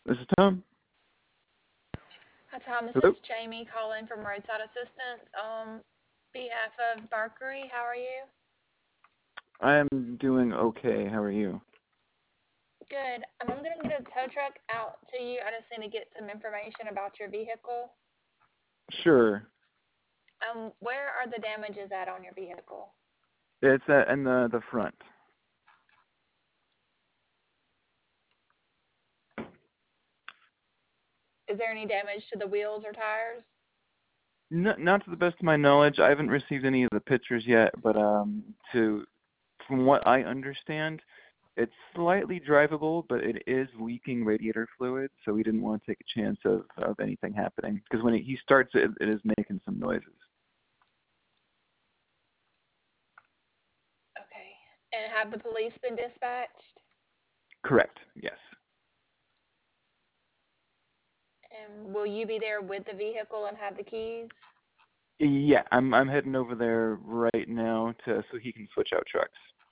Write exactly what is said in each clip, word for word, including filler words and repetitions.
This is Tom. Hi, Tom. This Hello. is Jamie calling from Roadside Assistance on behalf of Mercury. How are you? I'm doing okay. How are you? Good. Um, I'm going to get a tow truck out to you. I just need to get some information about your vehicle. Sure. Um, where are the damages at on your vehicle? It's uh, in the the front. Is there any damage to the wheels or tires? No, not to the best of my knowledge. I haven't received any of the pictures yet, but um, to from what I understand, it's slightly drivable, but it is leaking radiator fluid, so we didn't want to take a chance of, of anything happening because when it, he starts, it, it is making some noises. Okay. And have the police been dispatched? Correct. Yes. And will you be there with the vehicle and have the keys? Yeah, I'm I'm heading over there right now to so he can switch out trucks.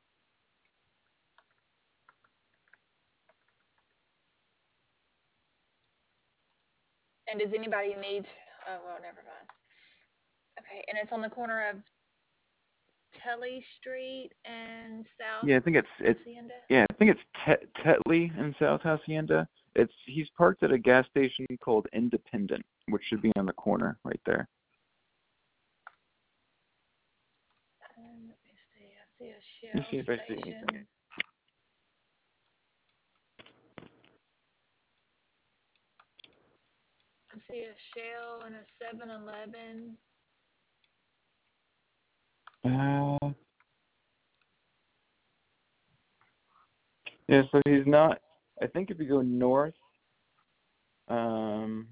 And does anybody need? Oh well, never mind. Okay. And it's on the corner of Telly Street and South Yeah, I think it's it's Hacienda. yeah, I think it's Tet Tetley in South Hacienda. It's he's parked at a gas station called Independent, which should be on the corner right there. Um, let me see. I see a Let me Shell see if I see station. anything. I see a Shell and a Seven Eleven. Uh, yeah, so he's not. I think if you go north, um,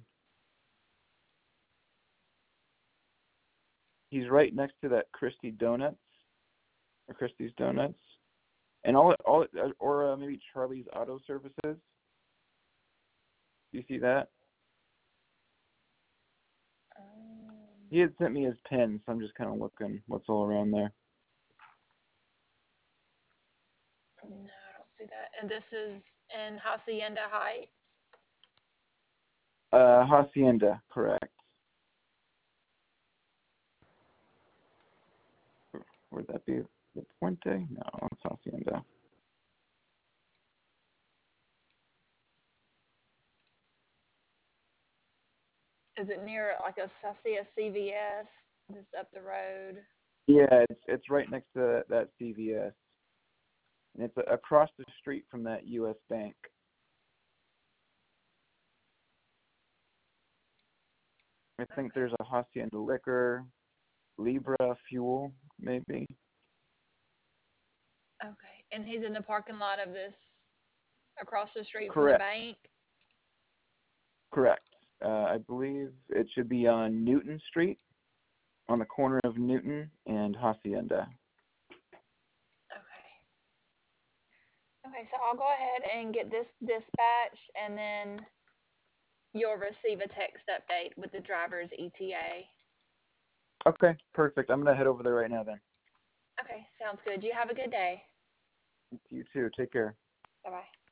he's right next to that Christie Donuts or Christie's Donuts, and all all or uh, maybe Charlie's Auto Services. Do you see that? Um, He had sent me his pin, so I'm just kind of looking what's all around there. no, I don't see that. And this is in Hacienda Heights. Uh, Hacienda, correct. Would that be the Puente? No, it's Hacienda. Is it near like a? I see a C V S just up the road. Yeah, it's it's right next to that, that C V S, and it's a, across the street from that U S Bank. I think there's a Hacienda Liquor, Libra Fuel, maybe. Okay. And he's in the parking lot of this across the street from the Correct. bank. Correct. Uh, I believe it should be on Newton Street, on the corner of Newton and Hacienda. Okay. Okay, so I'll go ahead and get this dispatched, and then you'll receive a text update with the driver's E T A. Okay, perfect. I'm gonna head over there right now then. Okay, sounds good. You have a good day. You too. Take care. Bye-bye.